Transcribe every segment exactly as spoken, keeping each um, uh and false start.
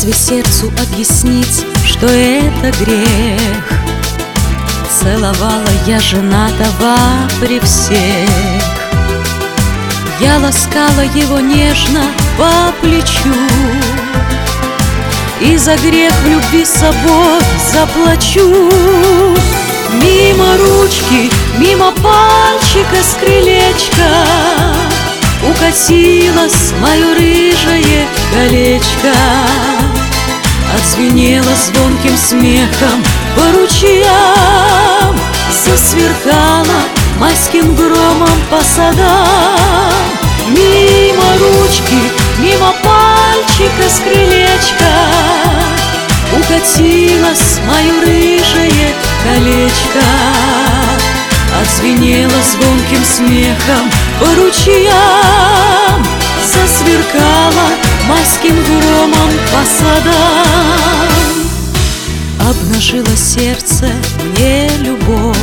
Разве сердцу объяснить, что это грех? Целовала я женатого при всех. Я ласкала его нежно по плечу, и за грех в любви с собой заплачу. Мимо ручки, мимо пальчика с крылечка укатилось мое рыжее колечко. Отзвенело звонким смехом по ручьям, засверкало майским громом по садам. Мимо ручки, мимо пальчика с крылечка укатилось мое рыжее колечко. Отзвенело звонким смехом по ручьям, засверкало майским громом по садам. Обнажило сердце мне любовь,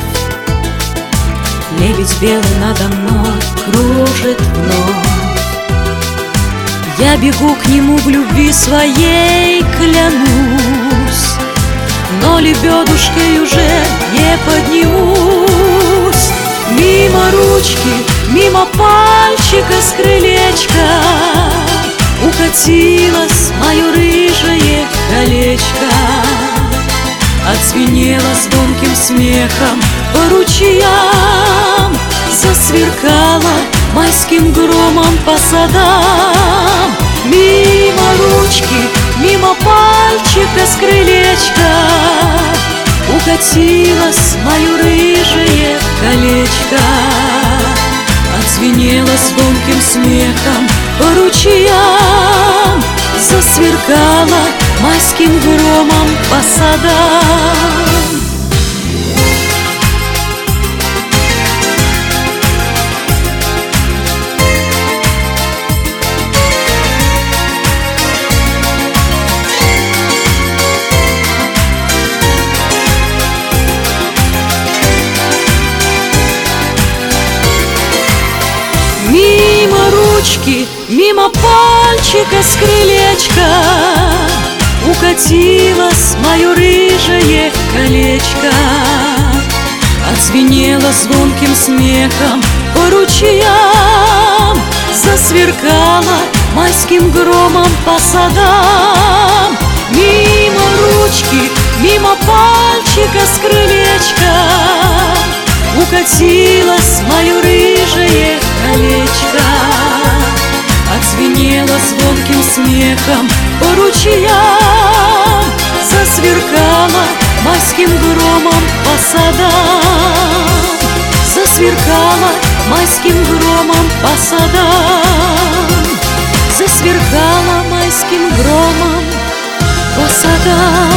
лебедь белый надо мной кружит вновь. Я бегу к нему в любви своей, клянусь, но лебедушкой уже не поднимусь. Мимо ручки, мимо пальчика с крылечка укатилось мое рыжее колечко. Отзвенело звонким смехом по ручьям, засверкало майским громом по садам. Мимо ручки, мимо пальчика с крылечка укатилось мое рыжее колечко. Отзвенело звонким смехом по ручьям, засверкало майским громом по садам. Мимо ручки, мимо пальчика с крылечка укатилось мое рыжее колечко. Отзвенело звонким смехом по ручьям, засверкало майским громом по садам. Мимо ручки, мимо пальчика с крылечка укатилось мое рыжее колечко. Отзвенело звонким смехом по ручьям, засверкало майским громом по садам. Засверкало майским громом по садам. Засверкало майским громом по садам.